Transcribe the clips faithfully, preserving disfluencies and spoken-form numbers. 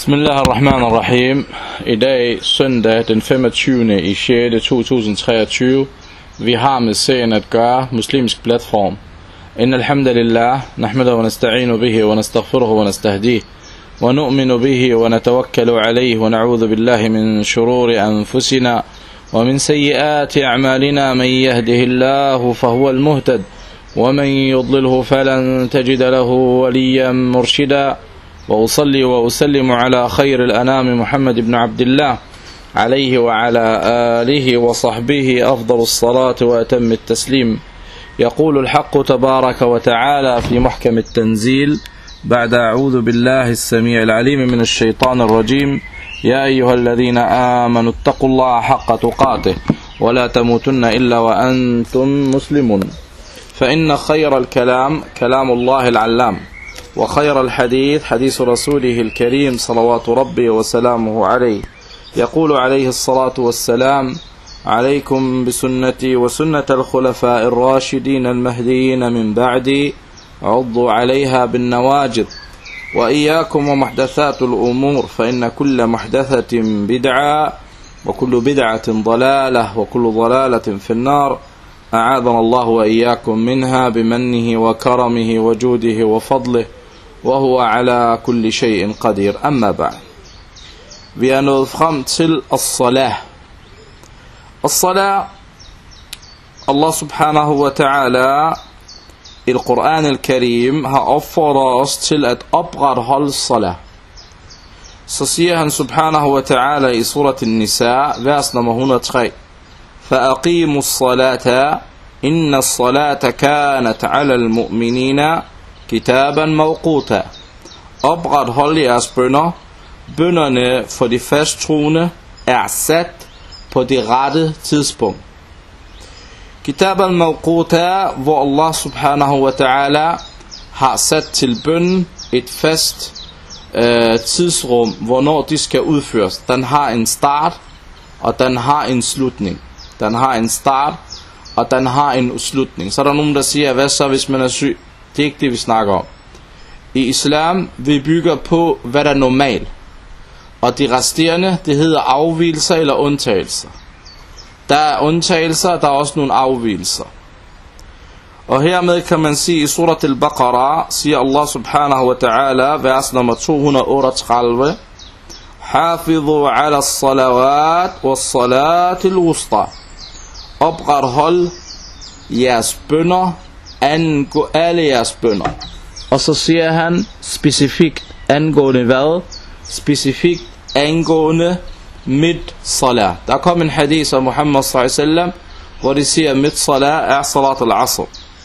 Bismillahirrahmanirrahim. I dag søndag den femogtyvende i sjette to tusind og treogtyve. Vi har med serien at gøre muslimsk platform. Inna alhamdulillah, nahmaduhu wa nasta'inu bihi wa nastaghfiruhu wa nastahdih wa nu'minu bihi wa natawakkalu alayhi wa na'udhu billahi min shururi anfusina wa min sayyiati a'malina. Man yahdihillahu fahuwa al-muhtad wa man yudlilhu falan tajida lahu waliyan murshida. وأصلي وأسلم على خير الأنام محمد بن عبد الله عليه وعلى آله وصحبه أفضل الصلاة وأتم التسليم. يقول الحق تبارك وتعالى في محكم التنزيل بعد أعوذ بالله السميع العليم من الشيطان الرجيم: يا أيها الذين آمنوا اتقوا الله حق تقاته ولا تموتن إلا وأنتم مسلمون. فإن خير الكلام كلام الله العلام، وخير الحديث حديث رسوله الكريم صلوات ربي وسلامه عليه. يقول عليه الصلاة والسلام: عليكم بسنتي وسنة الخلفاء الراشدين المهديين من بعدي، عضوا عليها بالنواجذ، وإياكم ومحدثات الأمور، فإن كل محدثة بدعة وكل بدعة ضلالة وكل ضلالة في النار. أعاذنا الله وإياكم منها بمنه وكرمه وجوده وفضله، وهو على كل شيء قدير. أما بعد. Vi er nået frem til as-salah. As-salah, Allah subhanahu wa ta'ala i Al-Quran al-Karim har opfordret os til at opretholde salah. Så siger han subhanahu wa ta'ala i surat al-Nisa, vers nummer et hundrede og tre: فَأَقِيمُوا الصَّلَاةَ إِنَّ الصَّلَاةَ كَانَتْ عَلَى الْمُؤْمِنِينَ كِتَابًا مَوْقُوتًا. Oprethold jeres bønner. Bønnerne for de fasttroende er sat på det rette tidspunkt. Kitaban mawquta, hvor Allah subhanahu wa ta'ala har sat til bønnen et fast øh, tidsrum, hvornår de skal udføres. Den har en start, og den har en slutning. Den har en start, og den har en slutning. Så er der nogen, der siger: hvad så hvis man er syg? Det er ikke det, vi snakker om. I islam, vi bygger på, hvad der er normalt. Og de resterende, det hedder afvigelser eller undtagelser. Der er undtagelser, der er også nogle afvigelser. Og hermed kan man sige, i surat al-Baqarah, siger Allah subhanahu wa ta'ala, vers nummer to hundrede og otteogtredive: Hafidhu ala salawat wa salat al-wusta. Oprethold jeres bønner, angå alle jeres bønner. Og så siger han specifikt angående hvad? Specifikt angående mit salat. Der kom en hadith af Muhammad sallallahu alaihi wasallam, hvor de siger, mit salat er salat al-asr.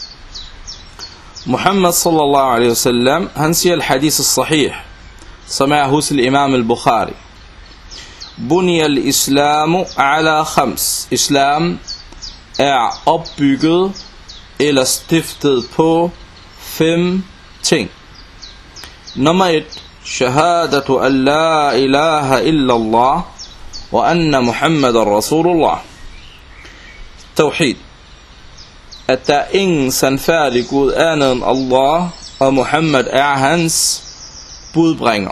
Muhammad sallallahu alaihi wasallam, han siger al-hadith al-sahih, som er hos imam al-Bukhari: Bunya al-islamu ala khams. Islam er opbygget eller stiftet på fem ting. Nummer et: shahadatu an la ilaha illa Allah wa anna Muhammadan Rasulullah. Tawhid. At der ingen sandfærdig Gud andet end Allah, og Muhammad er hans budbringer.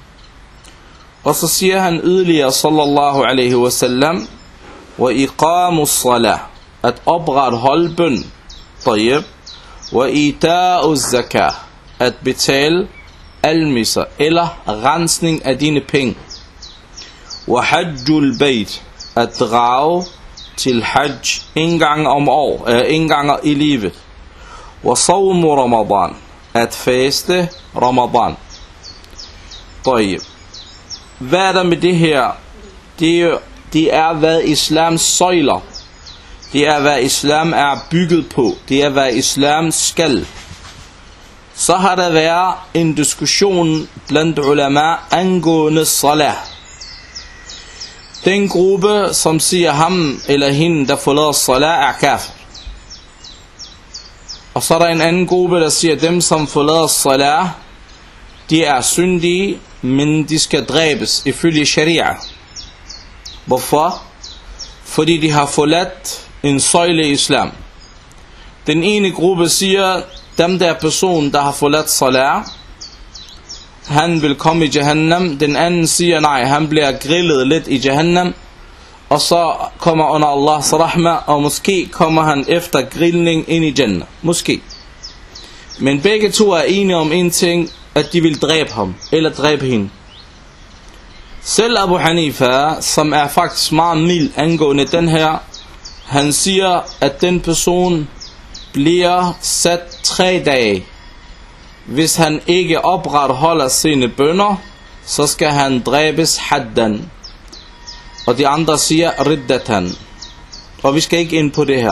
Og så siger han yderligere sallallahu alaihi wasallam: wa iqamus salah. At opretholde bøn. Tayyib. Wa ita'u zakah. At betale almisser eller rensning af dine penge. Wa hajjul bayt. At drage til hajj en gang om år, øh, en gang i livet. Wa sawmu ramadan. At faste ramadan. Tayyib. Hvad er der med det her? Det er, det er hvad islams søjler. Det er hvad islam er bygget på. Det er hvad islam skal. Så har der været en diskussion blandt ulama angående salah. Den gruppe, som siger ham eller hende, der forlader salah, er kafir. Og så er der en anden gruppe, der siger, dem som forlader salah, de er syndige, men de skal dræbes ifølge sharia. Hvorfor? Fordi de har forladt en søjle i islam. Den ene gruppe siger, dem der person, der har forladt salah, han vil komme i Jahannam. Den anden siger nej, han bliver grillet lidt i Jahannam, og så kommer under Allahs rahma, og måske kommer han efter grillning ind i Jannah. Måske. Men begge to er enige om en ting, at de vil dræbe ham, eller dræbe hende. Selv Abu Hanifa, som er faktisk meget mild angående den her, han siger, at den person bliver sat tre dage. Hvis han ikke opretholder sine bønner, så skal han dræbes haddan. Og de andre siger riddatan. Og vi skal ikke ind på det her.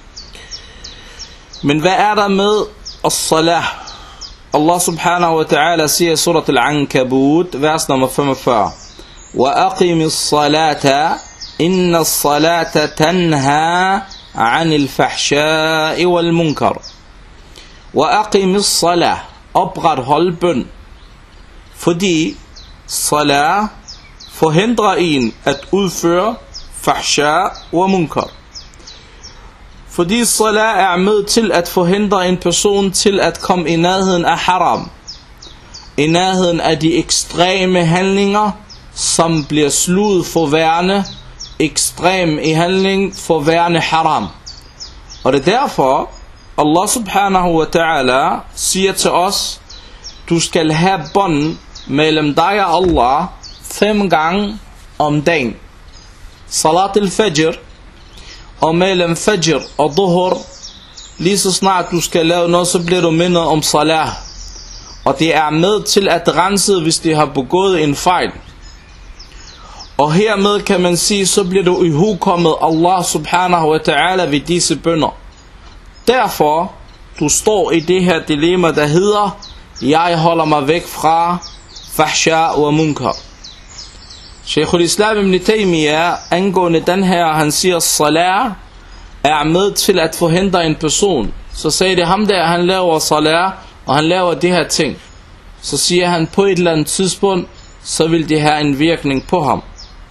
Men hvad er der med as-salah? Allah subhanahu wa ta'ala siger i surat al-Ankabut, vers nummer femogfyrre. وَأَقِمِ الصَّلَاةَ إِنَّ الصَّلَاةَ تَنْهَى عَنِ الْفَحْشَاءِ وَالْمُنْكَرِ. وَأَقِمِ الصَّلَاةَ, oprethold bøn. Fordi salah forhindrer en at udføre fahsha og munkar. Fordi salah er med til at forhindre en person til at komme i nærheden af haram. I nærheden af de ekstreme handlinger, som bliver slået for værende, ekstrem i handling for værende haram. Og det er derfor, Allah subhanahu wa ta'ala siger til os, du skal have bånd mellem dig og Allah fem gange om dagen. Salat al-fajr, og mellem fajr og dhuhr, lige så snart du skal lave noget, så bliver du mindet om salah. Og det er med til at rense, hvis de har begået en fejl. Og hermed kan man sige, så bliver du ihukommet Allah subhanahu wa ta'ala ved disse bønner. Derfor, du står i det her dilemma, der hedder, jeg holder mig væk fra fahsha og munkar. Shaykh al-Islam ibn Taymiyyah, angående den her, han siger, salah er med til at forhindre en person. Så sagde det ham der, han laver salah, og han laver de her ting. Så siger han, på et eller andet tidspunkt, så vil det have en virkning på ham.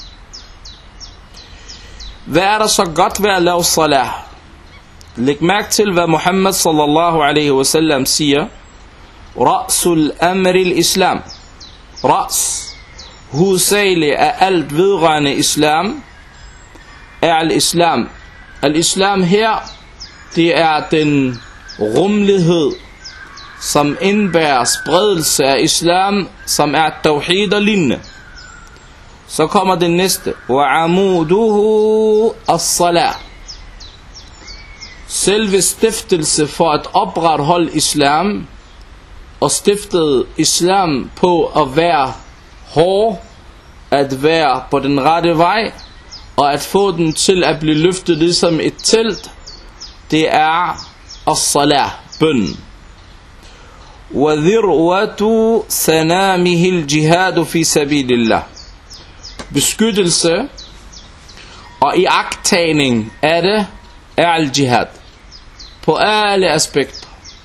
Hvad er der så godt ved at lave salah? Læg mærke til, hvad Muhammad sallallahu alaihi wasallam siger. Ra'sul amril islam. Ra's, hovedsageligt af alt vedrørende islam, er al-islam. Al-islam her, det er den rummelighed, som indbærer spredelse af islam, som er tawhid og lignende. Så kommer det næste. وَعَمُودُهُ الصَّلَاةِ. Selve stiftelse for at opretholde islam, og stiftede islam på at være hård, at være på den rette vej, og at få den til at blive løftet ligesom et telt, det er as-salah, bøn. وَذِرْوَةُ سَنَامِهِ الْجِهَادُ فِي سَبِيلِ اللَّهِ. Beskyttelse og iagttagning af det er al-jihad på alle aspekter.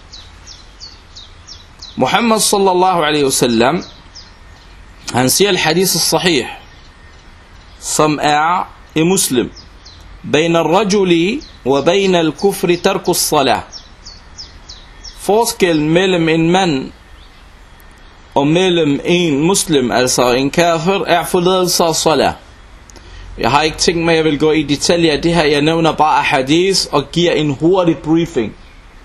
Muhammad sallallahu alaihi wasallam, han siger al-hadith al-sahih, som er i Muslim, بين الرجل وبين الكفر ترك الصلاة. Forskellen mellem en mand og mellem en muslim, altså en kafir, er forladelse af salah. Jeg har ikke tænkt mig, at jeg vil gå i detaljer af det her. Jeg nævner bare hadith og giver en hurtig briefing.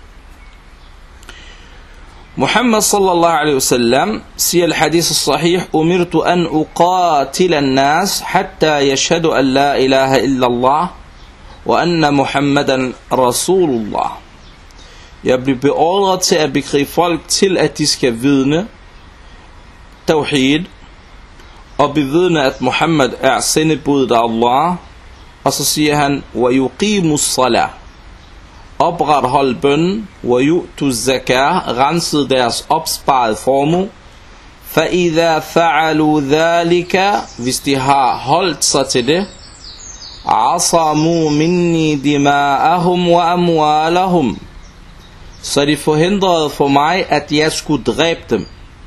Muhammad sallallahu alaihi wasallam siger al-hadith al-sahih, umirtu an uqatila an-nas hatta yashhadu an la ilaha illa Allah wa anna Muhammadan rasulullah. Jeg bliver beordret til at bekrige folk til, at de skal vidne tawhid og bevidne, at Muhammad er sendebudet af Allah. Og så siger han, وَيُقِيمُ الصَّلَاةِ, oprethold bøn, وَيُؤْتُ الزَّكَاةِ, renset deres opsparede formue, فَإِذَا فَعَلُوا ذَلِكَ, hvis de har holdt sig til det, عَصَمُوا مِنِّي دِمَاءَهُمْ وَأَمْوَالَهُمْ, så de forhindrede for mig, at jeg skulle dræbe dem.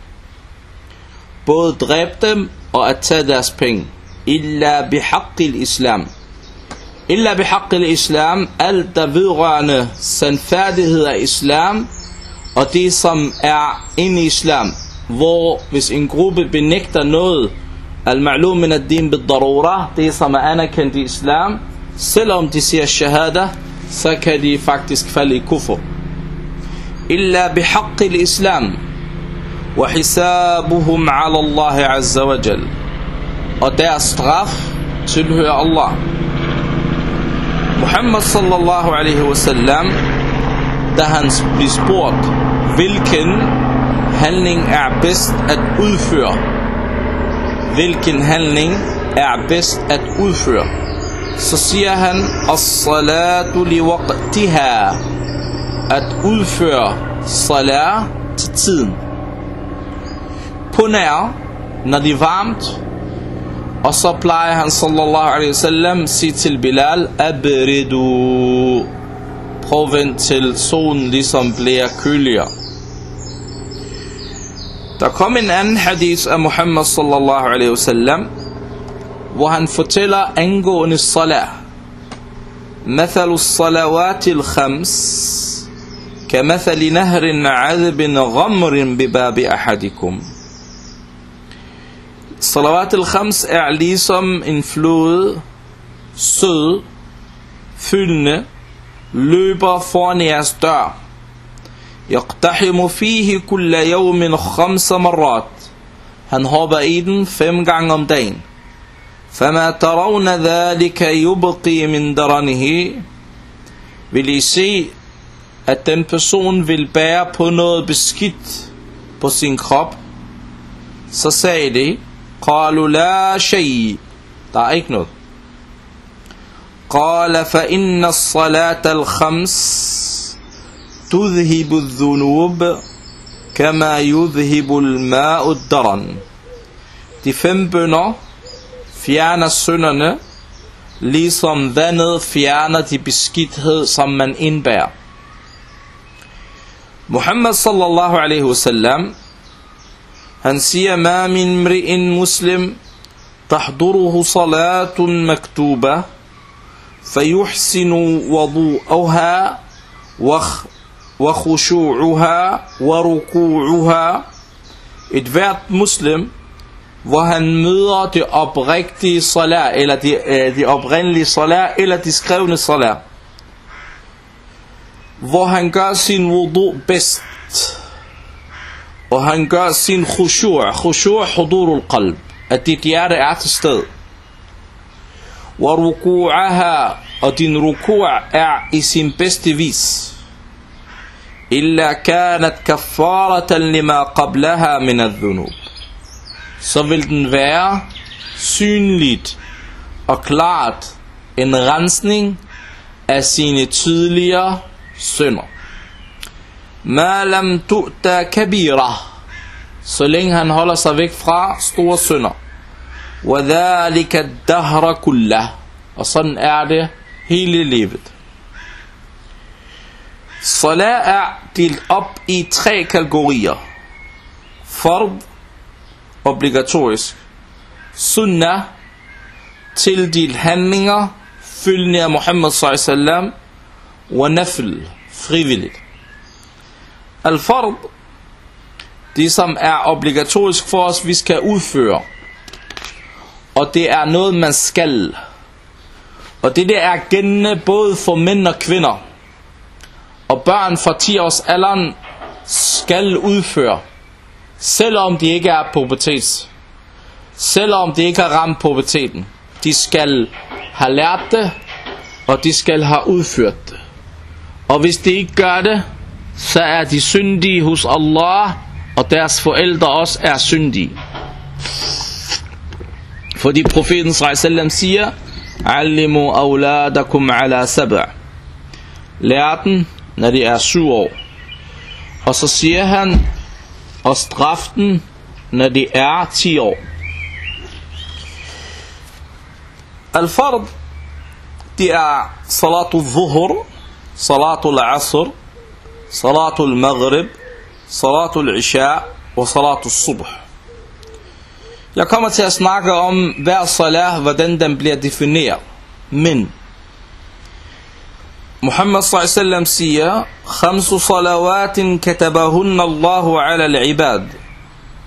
Både dræbe dem og at tage deres penge. Illa bihaqqil islam. Illa bihaqqil islam, alt der vedrørende sandfærdighed af islam, og det som er inde i islam. hvor hvis en gruppe benægter noget, al-ma'lum min ad-din bid-darura, det som er anerkendt i islam, selvom de siger shahada, så kan de faktisk falde i kufr. Illa bihaqqi al-islam, wa hisabuhum ala Allah azza wa jal. Og deres straf tilhører Allah. Muhammad sallallahu alaihi wasallam, da han blev spurgt, hvilken handling er bedst at udføre, hvilken handling er bedst at udføre, så siger han, as-salatu li waqtiha, at udføre salat til tiden. På nær, når det er varmt. Og så plejer han sallallahu alaihi wasallam sige til Bilal, abridu, prøv vent til solen ligesom bliver køligere. Der kom en anden hadith af Muhammad sallallahu alaihi wasallam, hvor han fortæller angående salat. Mathalu salawati al-khams kamathali nahrin adbin ghamrin bibabi ahadikum. Salawat al-khams er ligesom en flod, sød, fyldende, løber foran jeres dør. Yaqtahimu fihi kulla yawmin khamsa marrat. Han hopper i den fem gange om dagen. Fama tarawna dhalika yubqi min daranihi. Vil I se, at den person vil bære på noget beskidt på sin krop? Så sagde de, قالوا لا شيء, der er ikke noget. قال فإن الصلاة الخمس تذهب الذنوب كما يذهب الماء الدرن. De fem bønner fjerner synderne, ligesom vandet fjerner de beskidthed, som man indbærer. Muhammad sallallahu alaihi wasallam, han siger, ma min mri'in muslim tahduruhu salatun maktuba fayuhsinu wudu'aha wa khushu'uha wa ruku'uha. Et hvert muslim, hvor han møder det oprigtige salat, eller de, øh, de oprindelige salat, eller de skrevne salat, hvor han gør sin wudu bedst, og han gør sin khushu', khushu' hudurul qalb, at dit hjerte er til sted, wa ruku'aha, og din ruku' er i sin bedste vis, illa kanat kaffaratan lima qablaha min adh-dhunub, så vil den være synligt og klart en rensning af sine tidligere synder. Ma lam tu'ta kabira, så længe han holder sig væk fra store synder. Wa dhalika ad-dahra kullah, og sådan er det hele livet. Salat er delt op i tre kategorier: fard, obligatorisk; sunnah, tildelt handlinger følgende af Muhammad sallallahu alaihi wasallam; og nafl, frivilligt. Al-fard, det som er obligatorisk for os, vi skal udføre, og det er noget man skal, og det der er gældende både for mænd og kvinder, og børn fra ti års alderen skal udføre, selvom de ikke er pubertet, selvom de ikke har ramt puberteten. De skal have lært det, og de skal have udført det. Og hvis de ikke gør det, så er de syndige hos Allah, og deres forældre også er syndige. Fordi profeten sallallahu alaihi wasallam siger, allimu awladakum ala sab'a, lær den, når de er syv år. Og så siger han, og straf den, når de er ti år. Al-fard, det er salatul zuhur, salatul asr, salatul maghrib, salatul isha og salatul subh. Jeg kommer til at snakke om hver salat, hvordan den bliver defineret. Men Muhammad sallallahu alaihi wasallam siger, khamsu salawatin katabahunna Allahu ala al-ibad,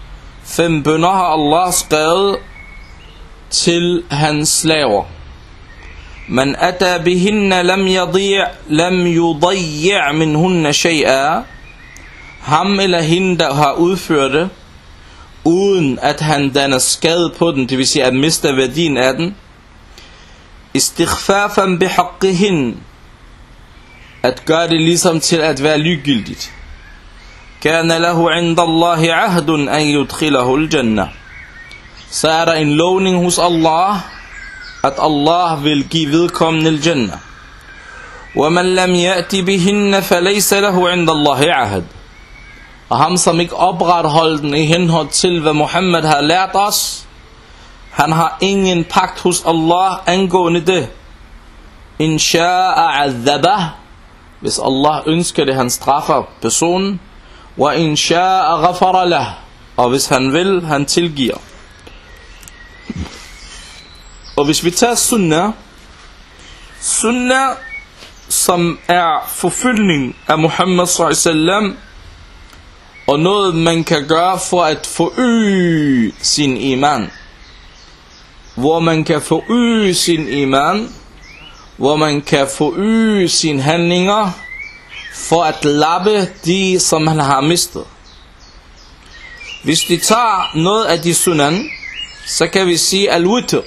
Fem bønner har Allah skrevet til hans slaver. Man ata bihinna lam yadi' lam yudayyi' minhunna shay'a. Ham eller hende, der har udført det, uden at han danner skade på den, det vil sige at miste værdien af den. Istighfafan bihaqqihin, at gøre det ligesom til at være ligegyldigt. Kana lahu inda Allahi ahdun an yudkhilahu al-jannah. Så er der en lovning hos Allah, at Allah vil give vedkommende al-jannah. Wa man lam ya'ti bihinna falaysa lahu inda Allahi ahd. Og ham som ikke opretholder den i henhold til hvad Muhammad har lært os, han har ingen pagt hos Allah angående det. In sha'a azabah, hvis Allah ønsker det, han straffer personen. Wa in sha'a ghafara lah, og hvis han vil, han tilgiver. Og hvis vi tager sunnah, sunnah som er forfølgning af Muhammad sallallahu alaihi wasallam, og noget man kan gøre for at forøge sin iman, hvor man kan forøge sin iman, hvor man kan forøge sine handlinger, for at lappe de, som han har mistet. Hvis vi tager noget af de sunan, så kan vi sige al-witr,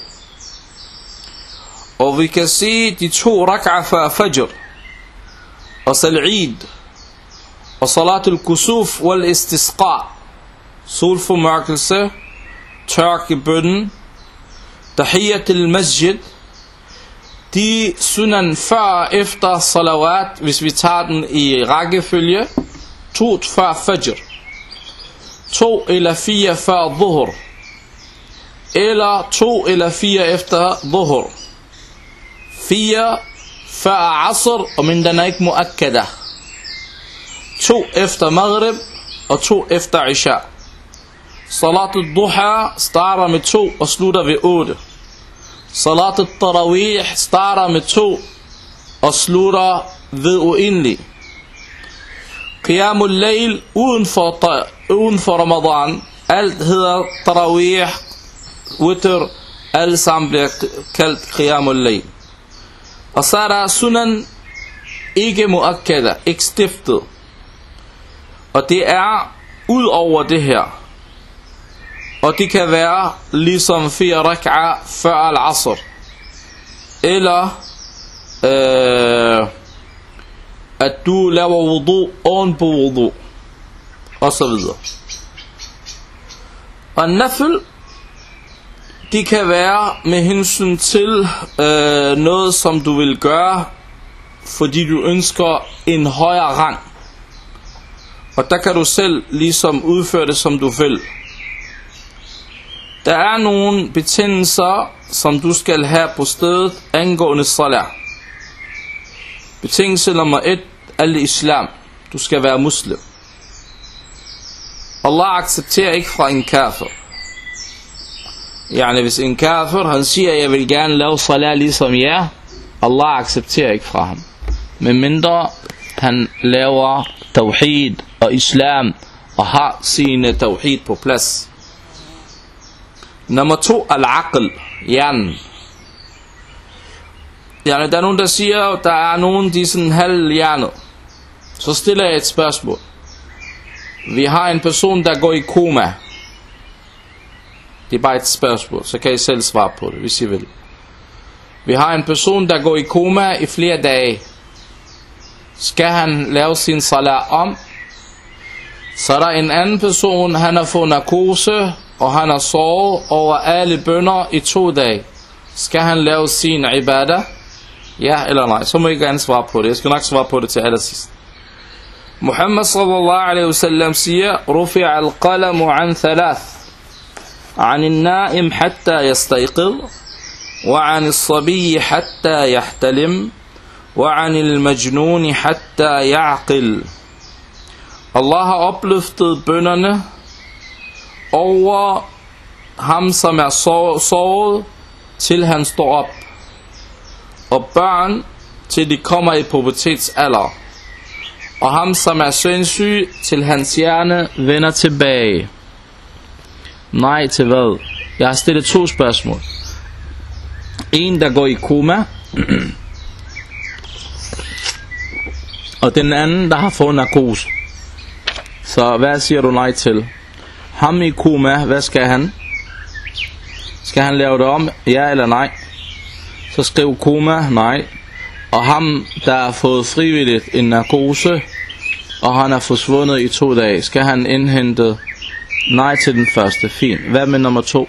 og vi kan sige de to rak'a fra fajr, og sal-eid, og salatul kusuf wal istisqa, solformørkelse, tørkebønnen, tahiyyatul masjid. De sunan før efter salawat, hvis vi tager den i rækkefølge, to før fajr, to eller fire før dhuhr, eller to eller fire efter dhuhr, fire før asr, og men den er ikke muakkada, to efter maghrib, og to efter isha. Salatul duha starter med to og slutter ved otte. Salatul tarawih starter med to og slutter ved uendelig. Qiyamul layl uden for, uden for Ramadan, alt hedder tarawih, witr, alle sammen bliver kaldt Qiyamul layl. Og så er der sunan ikke muakkada, ikke stiftet. Og det er ud over det her. Og det kan være ligesom fire rak'a før al-asr, eller øh, at du laver wudu oven på wudu, og så videre. Og nafil, det kan være med hensyn til øh, noget som du vil gøre, fordi du ønsker en højere rang. Og der kan du selv ligesom udføre det som du vil. Der er nogle betingelser, som du skal have på stedet angående salat. Betingelse nummer et, al-islam. Du skal være muslim. Allah accepterer ikke fra en kafir. Yani hvis en kafir, han siger, jeg vil gerne lave salat ligesom jer, Allah accepterer ikke fra ham. Men mindre han laver tawhid og islam, og har sine tawhid på plads. Nummer to, al-aql, hjernen. Yani, der er nogen, der siger, der er nogen, de er sådan halv hjernet. Så stiller jeg et spørgsmål. Vi har en person, der går i koma. Det er bare et spørgsmål, så kan I selv svare på det, hvis I vil. Vi har en person, der går i koma i flere dage. Skal han lave sin salat om? Så er der en anden person, han har fået narkose, og han har sovet over alle bønner i to dage. Skal han lave sin ibadah? Ja eller nej? Så må I gerne svare på det. Jeg skal nok svare på det til allersidst. Muhammad sallallahu alaihi wasallam siger, Rufi'a al-qalamu an thalath. عن النائم حتى يستيقظ وعن الصبي حتى يحتلم وعن المجنون حتى يعقل. Allah har opløftet bønnerne over ham, som er sovet, til han står op, og børn, til de kommer i pubertetsalder, og ham, som er sindssyg, til hans hjerne vender tilbage. Nej til hvad? Jeg har stillet to spørgsmål. En, der går i koma, og den anden, der har fået narkose. Så hvad siger du nej til? Ham i koma, hvad skal han? Skal han lave det om? Ja eller nej? Så skriv koma, nej. Og ham, der har fået frivilligt en narkose, og han er forsvundet i to dage, skal han indhente? Nej til den første. Fint. Hvad med nummer to?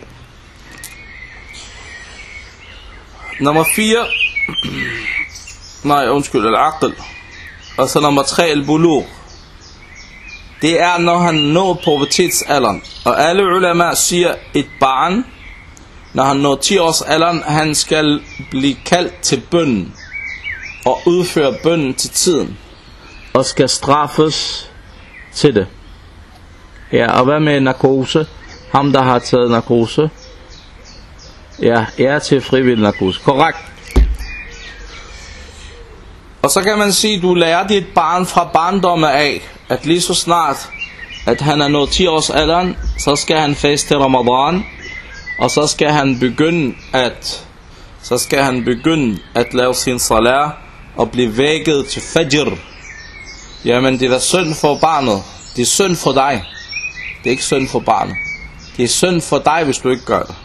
Nummer fire. Nej, undskyld, al-aql. Og så nummer tre, al-bulugh. Det er, når han når pubertetsalderen. Og alle ulama siger, et barn, når han når ti års alderen, han skal blive kaldt til bønnen og udføre bønnen til tiden, og skal straffes til det. Ja, og hvad med narkose? Ham, der har taget narkose. Ja, er til frivillig narkose. Korrekt. Og så kan man sige, du lærer dit barn fra barndomme af, at lige så snart, at han er nået ti års alderen, så skal han faste Ramadan, og så skal han begynde at, så skal han begynde at lave sin salat, og blive vækket til fajr. Jamen, det er synd for barnet. Det er synd for dig. Det er ikke synd for barnet. Det er synd for dig, hvis du ikke gør det.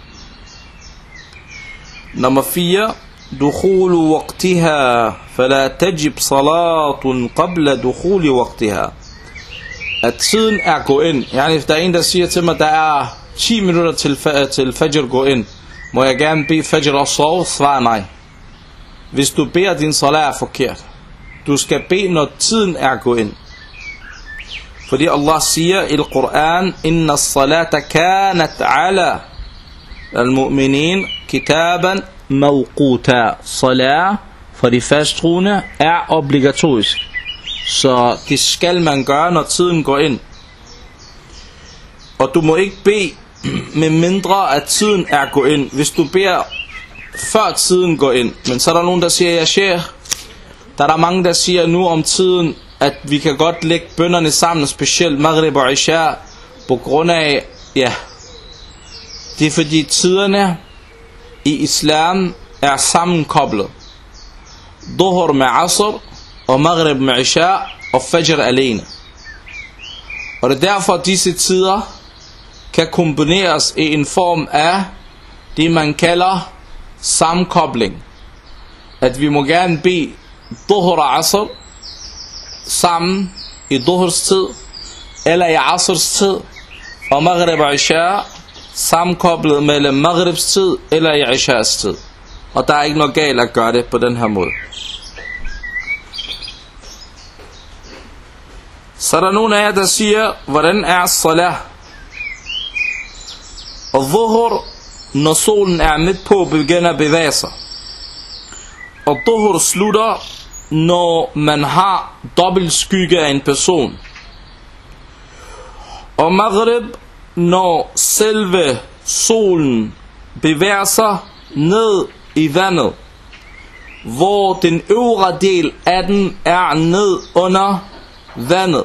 Nummer fire. دخول وقتها فلا تجب صلاة قبل دخول وقتها. At tiden er gå ind. Yani, der er en, der siger til mig, der er ti minutter til, til fajr gå ind. Må jeg gerne bede fajr og sove? Svar nej. Hvis du beder din salat er forkert. Du skal bede, når tiden er gå ind. Fordi Allah siger i Al-Quran, Inna as-salata kanat ala al-mu'minin kitaban mawquta. Salat for de fasttroende er obligatorisk. Så det skal man gøre, når tiden går ind. Og du må ikke bede, med mindre at tiden er gå ind. Hvis du beder før tiden går ind. Men så er der nogen, der siger, ja sheikh, der er der mange, der siger nu om tiden, at vi kan godt lægge bønnerne sammen, specielt Maghrib og Isha, på grund af, ja, det er fordi tiderne i islam er sammenkoblet. Dhuhr med Asr, og Maghrib med Isha, og Fajr alene. Og det er derfor, disse tider kan kombineres i en form af det, man kalder sammenkobling. At vi må gerne bede Dhuhr og Asr sammen i Dhuhrs tid, eller i Asrs tid, og Maghrib og Isha sammenkoblet mellem Maghribs tid eller i Ishas tid. Og der er ikke noget galt at gøre det på den her måde. Så er der nogen af jer, der siger, hvordan er salat? Og Dhuhr, når solen er midt på, begynder at bevæge sig. Og Dhuhr slutter, når man har dobbelt skygge af en person. Og Maghrib, når selve solen bevæger sig ned i vandet, hvor den øvre del af den er ned under vandet.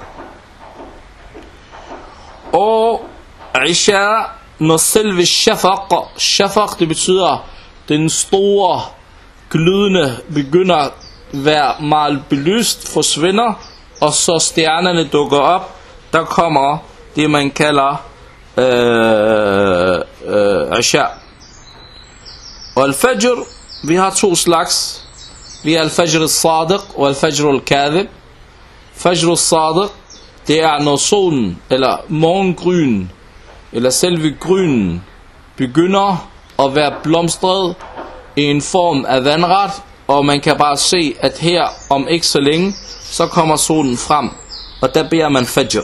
Og Isha, når selve shafaq, shafaq det betyder den store glødende begynder at være meget belyst, forsvinder, og så stjernerne dukker op, der kommer det man kalder øh, øh, Isha. Og al-Fajr, vi har to slags. Vi har al-Fajr al-Sadiq og al-Fajr al-Kadhib. Fajr al-Sadiq, det er når solen, eller morgengryn, eller selve grynen, begynder at være blomstret i en form af vandret, og man kan bare se, at her om ikke så længe, så kommer solen frem, og der beder man Fajr.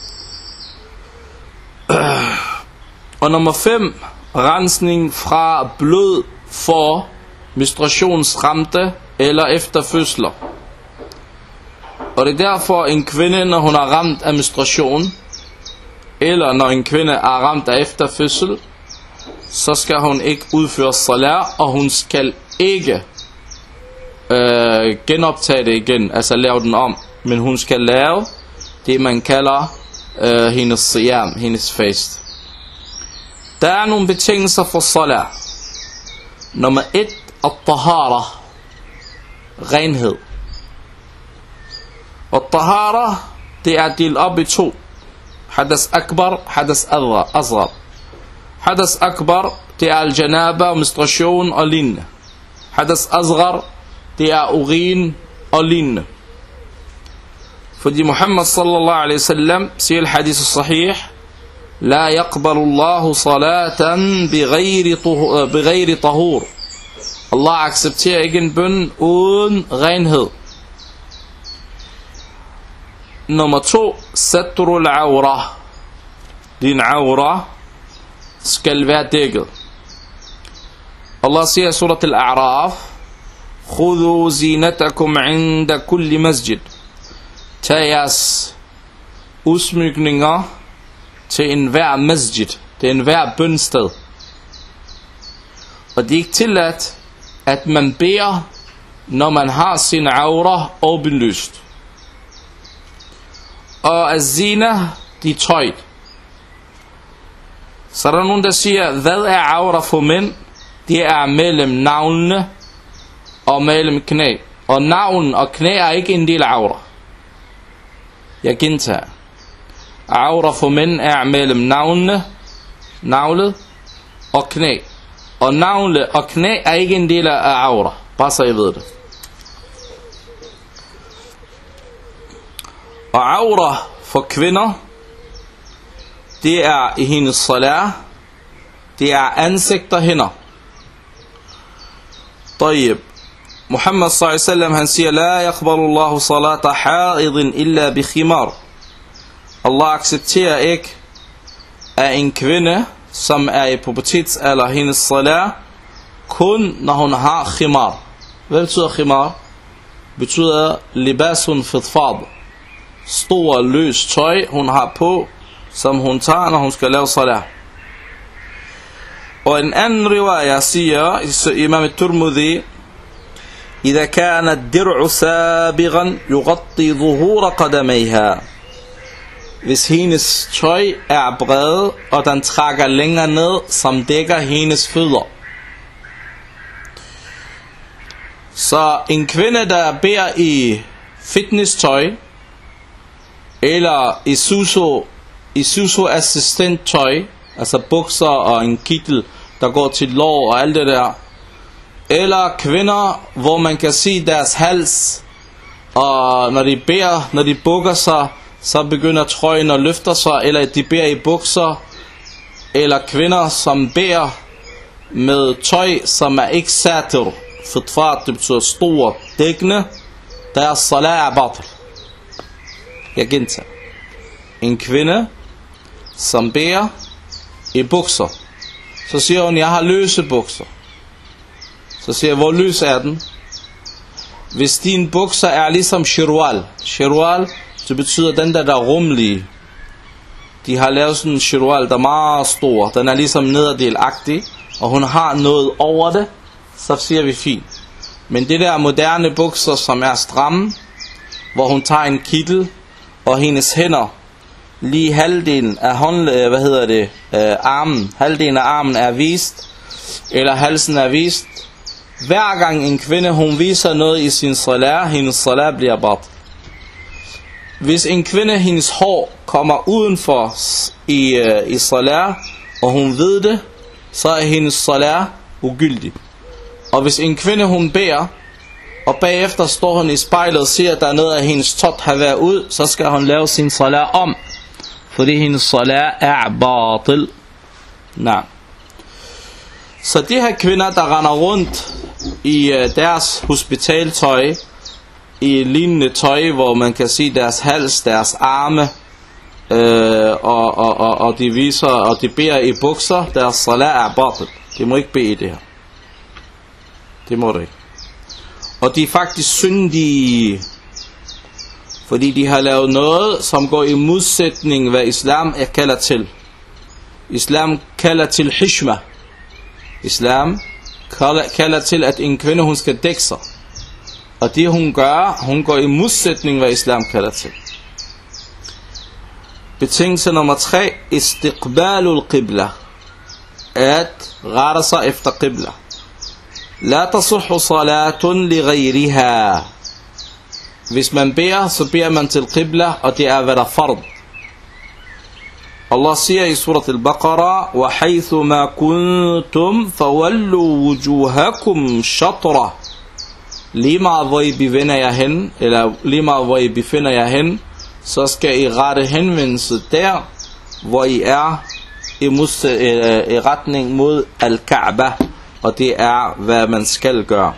Og nummer fem, rensning fra blod for menstruationsramte eller efter fødsler. Og det er derfor en kvinde, når hun er ramt af menstruation, eller når en kvinde er ramt af efterfødsel, så skal hun ikke udføre salat, og hun skal ikke øh, genoptage det igen, altså lave den om, men hun skal lave det man kalder øh, hendes siyam, hendes fast. Der er nogle betingelser for salat. Nummer et, at-tahara, renhed. Og tahara, det er delt op i to. Hadas akbar, hadas asghar. Hadas akbar, det er al-janaba, menstruation og lignende. Hadas asghar, det er urin og lignende. Fordi Muhammad sallallahu alaihi wasallam siger i hadith sahih, لا يقبل الله صلاة بغير بغير طهور. Allah accepterer ikke en bøn uden renhed. Nummer to, satrul awra. Din awra skal være dækket. Allah siger i surat al-A'raf, خذوا زينتكم عند كل مسجد. Tag jeres udsmykninger til enhver masjid, til enhver bønsted. Og det er ikke tilladt, at man beder, når man har sin aura åbenlyst. Og az-zina, de er tøjt. Så er der nogen, der siger, hvad er aura for mænd? Det er mellem navnene og mellem knæ. Og navn og knæ er ikke en del af aura. Jeg gentager. Aura for mænd er mellem navnene, navlet og knæ. Og navle og knæ er ikke en del af aura. Bare så I ved det. Og aura for kvinder, det er i hendes salat, det er ansigt og hænder. طيب. Muhammad sallallahu alaihi wasallam han siger, la yaqbalu Allahu salata ha'idin illa bi khimar. Allah accepterer ikke af en kvinde, som er i pubertetsalder, hendes salat, kun når hun har khimar. Hvad betyder khimar? Betyder libasun fidfad. Stor løs tøj, hun har på, som hun tager, når hun skal lave salat. Og en anden riwaya siger, Imam al-Turmudhi, إذا كان الدرع سابغا يغطي ظهور قدميها. Hvis hendes tøj er bred, og den trækker længere ned, som dækker hendes fødder. Så en kvinde, der beder i fitness-tøj, eller i suso, i suso-assistent-tøj, altså bukser og en kittel, der går til lår og alt det der, eller kvinder, hvor man kan se deres hals, og når de beder, når de bukker sig, så begynder trøjen at løfte sig, eller de beder i bukser, eller kvinder, som beder med tøj, som er ikke satir, fitfat, det betyder store, dækkende, deres salat er batil. Jeg gentager. En kvinde, som beder i bukser, så siger hun, jeg har løse bukser. Så siger jeg, hvor løs er den? Hvis din bukser er ligesom shirwal. Shirwal, det betyder den der, der er rummelige. De har lavet sådan en shirwal, der er meget stor. Den er ligesom nederdelagtig, og hun har noget over det, så siger vi fint. Men det der moderne bukser, som er stramme, hvor hun tager en kittel, og hendes hænder, lige halvdelen af hånd, hvad hedder det, øh, armen, halvdelen af armen er vist, eller halsen er vist. Hver gang en kvinde, hun viser noget i sin salat, hendes salat bliver batil. Hvis en kvinde, hendes hår kommer udenfor i, uh, i salat, og hun ved det, så er hendes salat ugyldig. Og hvis en kvinde, hun beder, og bagefter står hun i spejlet og siger, at der er noget af hendes tot har været ud, så skal hun lave sin salat om, fordi hendes salat er batil. Nej. Så de her kvinder, der render rundt i uh, deres hospitaltøj, i lignende tøj, hvor man kan se deres hals, deres arme, øh, og, og, og, og de viser, og de beder i bukser, deres salat er batil. De må ikke bede i det her. Det må det ikke. Og de er faktisk syndige, fordi de har lavet noget, som går i modsætning, hvad islam er kalder til. Islam kalder til hishma. Islam kalder til, at en kvinde, hun skal dække sig. Og det hun gør, hun går i modsætning, hvad islam kalder til. Betingelse nummer tre, istiqbalul qibla. at rette sig efter qibla. La tasihhu salatun li ghayriha. Hvis man beder, så beder man til qibla, og det er hvad der er fard. Allah siger i surat al-Baqarah: وَحَيْثُ مَا كُنْتُمْ فَوَلُّوا وُجُوهَكُمْ شَطْرَةً. Lige meget hvor I befinder jer hen, eller lige meget hvor I befinder jer hen, så skal I rette henvendelse der, hvor I er i, mus, øh, i retning mod al-Kaaba, og det er hvad man skal gøre.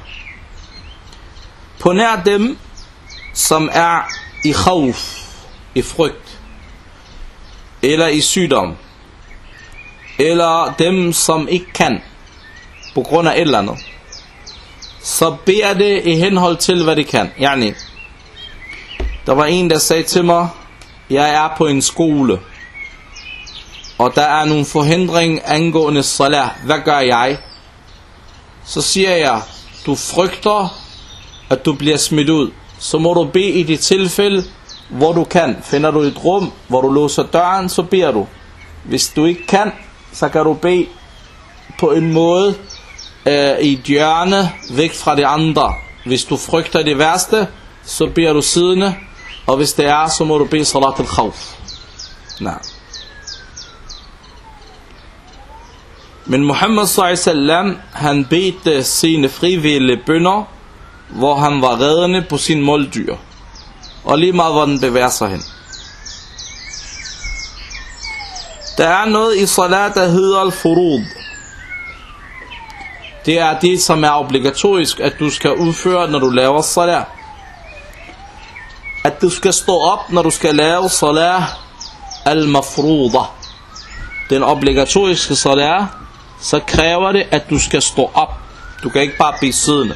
På nær dem, som er i khawf, i frygt, eller i sygdom, eller dem som ikke kan på grund af et eller andet, så beder det i henhold til hvad de kan. Yani, der var en der sagde til mig: jeg er på en skole, og der er nogle forhindring angående salat. Hvad gør jeg? Så siger jeg: du frygter at du bliver smidt ud, så må du bede i det tilfælde hvor du kan. Finder du et rum hvor du låser døren, så beder du. Hvis du ikke kan, så kan du bede på en måde øh, i et hjørne væk fra de andre. Hvis du frygter det værste, så beder du siddende, og hvis det er, så må du bede salat al-khawf. Nej. Men Muhammad sallallahu alaihi wasallam, han bedte sine frivillige bønner, hvor han var reddende på sin måldyr, og lige meget hvor den bevæger sig hen. Der er noget i salat, der hedder al-furud. Det er det, som er obligatorisk, at du skal udføre, når du laver salat. At du skal stå op, når du skal lave salat al-mafruda, den obligatoriske salat, så kræver det, at du skal stå op. Du kan ikke bare blive siddende.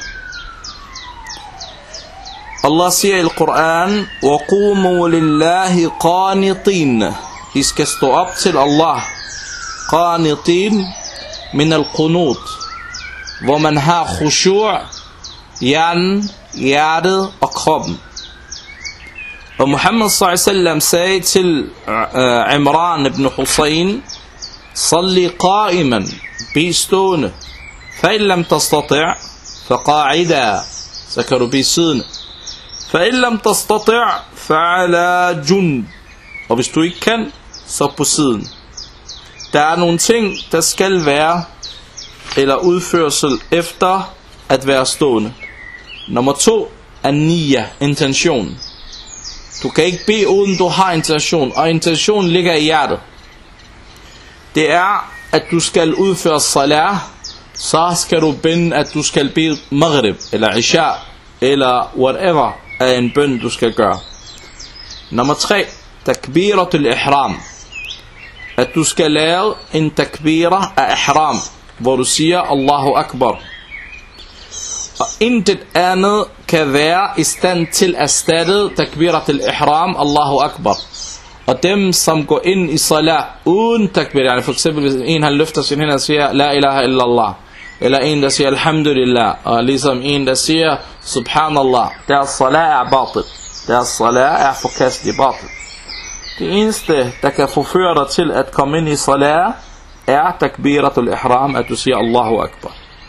Allah siger i Koranen: وَقُومُوا لِلَّهِ قَانِطِينَ. I skal stå op til Allah. قَانِطِين min al-qunut, hvor man har khushu', hjernen, hjertet og kroppen. Og Muhammad sallallahu alaihi wasallam sagde til uh, Imran ibn Hussein: صلي قائما, bed stående. فإن لم تستطع فقاعدا, så kan du bede siddende. فإن لم تستطع فعلى جنب, og hvis du ikke kan, så på siden. Der er nogle ting, der skal være, eller udførsel efter at være stående. Nummer to er niyya, intention. Du kan ikke bede uden du har intention, og intention ligger i hjertet. Det er, at du skal udføre salat, så skal du bede, at du skal bede maghrib, eller isha, eller whatever af en bøn, du skal gøre. Nummer tre, takbiratul ihram. At du skal lave en takbira af ihram, hvor du siger Allahu Akbar. Og intet andet kan være i stand til at erstatte takbiratul ihram, Allahu Akbar. Og dem som går ind i salat uden takbir, yani for eksempel hvis en han løfter sin hænder og siger la ilaha illallah, eller en der siger alhamdulillah, og ligesom en der siger subhanallah, deres salat er batil, deres salat er forkastelig, batil. Det eneste der kan forføre dig til at komme ind i salat er takbiratul ihram, at du siger Allahu Akbar.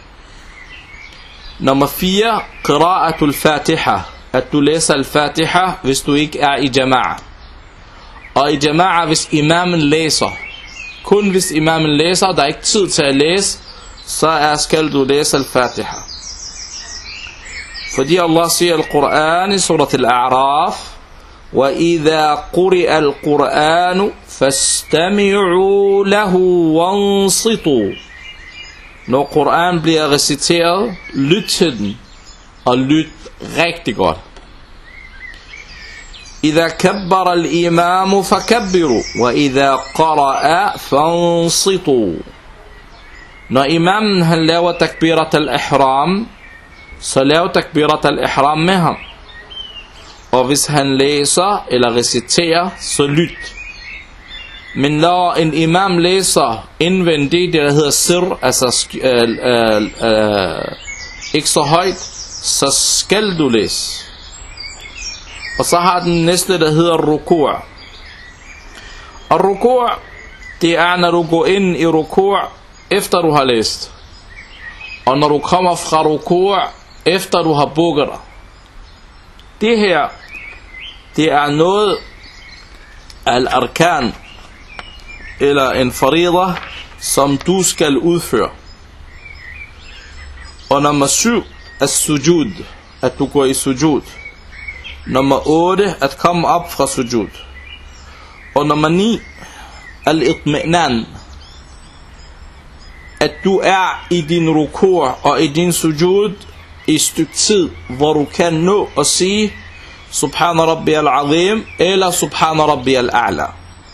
Nummer fire, qira'atul fatiha, at du læser al-fatiha, hvis du ikke er i jama'a. Og i jama'a, hvis imamen læser, kun hvis imamen læser, der er ikke tid til at læse, så er, skal du læse al-fatiha. Fordi Allah siger i Al-Quran i surat al-A'raf: وَإِذَا قُرِئَ الْقُرْآنُ فَاسْتَمِعُوا لَهُ وَانصِتُوا. Når Koran bliver reciteret, lyt til den, og lyt rigtig godt. إِذَا كَبَّرَ الْإِمَامُ فَكَبِّرُوا وَإِذَا قَرَأَ فَانصِتُوا. Når imamen han laver takbirat al-ihram, så lav takbirat al-ihram med ham. Og hvis han læser eller reciterer, så lyt. Men når en imam læser indvendigt, det der hedder sir, altså øh, øh, øh, ikke så højt, så skal du læse. Og så har den næste, der hedder ruku'. Og ruku', det er når du går ind i ruku', efter du har læst, og når du kommer fra ruku' efter du har bukket dig. Det her, det er noget al-arkan, eller en farida, som du skal udføre. Og nummer syv, as-sujud, at du går i sujud. Nummer otte, at komme op fra sujud. Og nummer ni, al-itmi'nan, at du er i din ruku' og i din sujud i et stykke tid, hvor du kan nå at sige Subhana Rabbi al-Azim eller Subhana Rabbi al-A'la.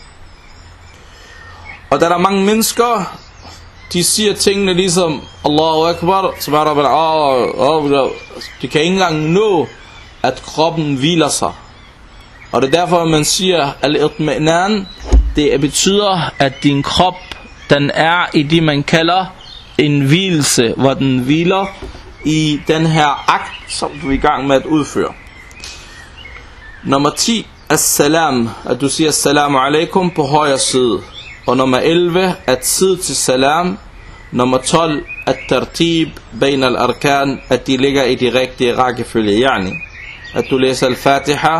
Og der er mange mennesker, de siger tingene ligesom Allahu Akbar, Subhana Rabbi al-A'la. De kan ikke engang nå, at kroppen hviler sig. Og det er derfor, man siger al-itmi'nan, det betyder, at din krop, den er i det, man kalder en hvilelse, hvor den hviler i den her akt, som du er i gang med at udføre. Nummer ti, as-salam, at du siger assalamu alaikum på højre side. Og nummer elleve, at sige til salam. Nummer tolv, at tartib bain al-arkan, at de ligger i de rigtige rækkefølge. Yani, at du læser al-fatiha,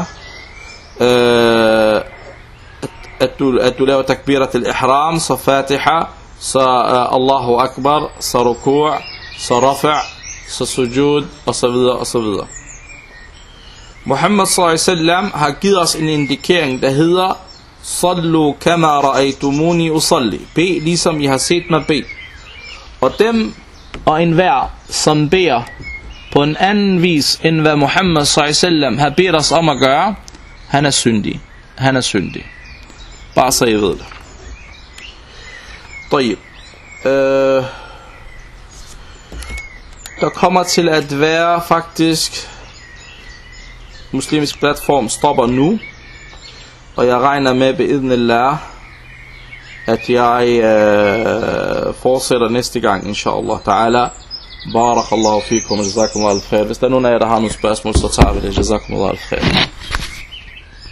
øh, at, du, at du laver takbirat al-ihram, så fatiha, så uh, Allahu Akbar, så ruku', så rafa', så sujud, og så videre, og så videre. Muhammad sallallahu alaihi wasallam har givet os en indikering, der hedder Sallu kama ra'aytumuni usalli. Be ligesom I har set mig be. Og dem og enhver, som beder på en anden vis, end hvad Muhammad sallallahu alaihi wasallam har bedt os om at gøre, han er syndig. Han er syndig. Bare så I ved det. طيب. Øh, der kommer til at være faktisk muslimsk platform stopper nu, og jeg regner med bi'idhnillah, at jeg øh, fortsætter næste gang, inshallah ta'ala. Barakallahu fikum, jazakumullah al-khair. Hvis der er nogen af jer, der har nogle spørgsmål, så tager vi det. Jazakumullah al-khair.